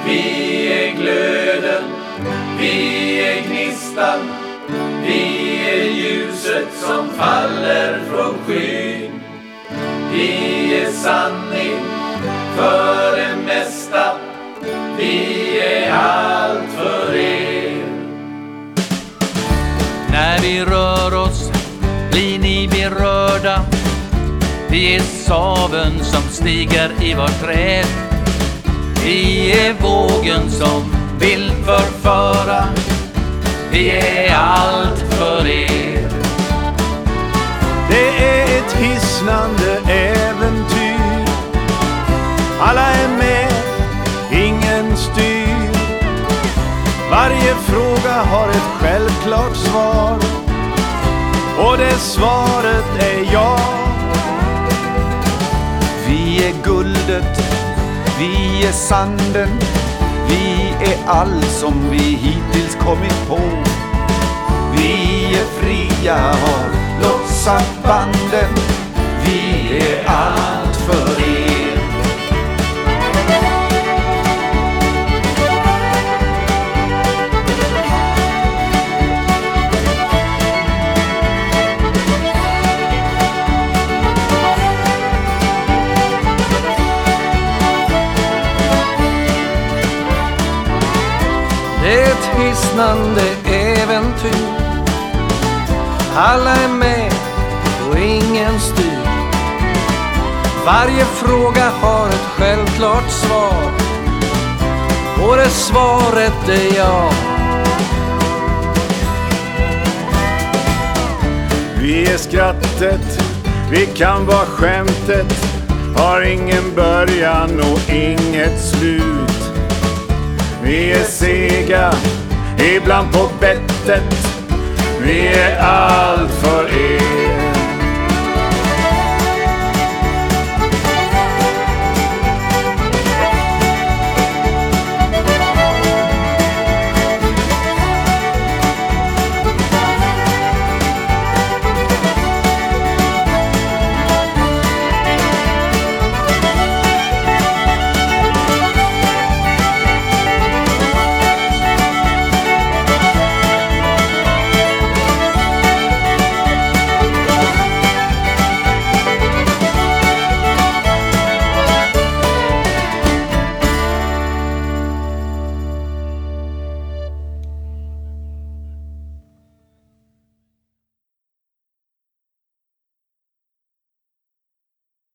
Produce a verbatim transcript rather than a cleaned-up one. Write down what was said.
Vi är glöden, vi är gnistan, vi är ljuset som faller från skyn. Vi är sanning för det mesta, vi är allt för er. När vi rör oss blir ni berörda. Vi är saven som stiger i vårt träd. Vi är vågen som vill förföra. Vi är allt för er. Det är ett hisnande äventyr. Alla är med, ingen styr. Varje fråga har ett självklart svar, och det svaret är ja. Vi är guldet, vi är sanden, vi är allt som vi hittills kommit på. Vi är fria, har lossat banden, vi är allt för er. Det är ett hisnande äventyr. Alla är med och ingen styr. Varje fråga har ett självklart svar, och det svaret är ja. Vi är skrattet, vi kan vara skämtet, har ingen början och inget slut. Vi är sega, ibland på bettet, vi är allt för er.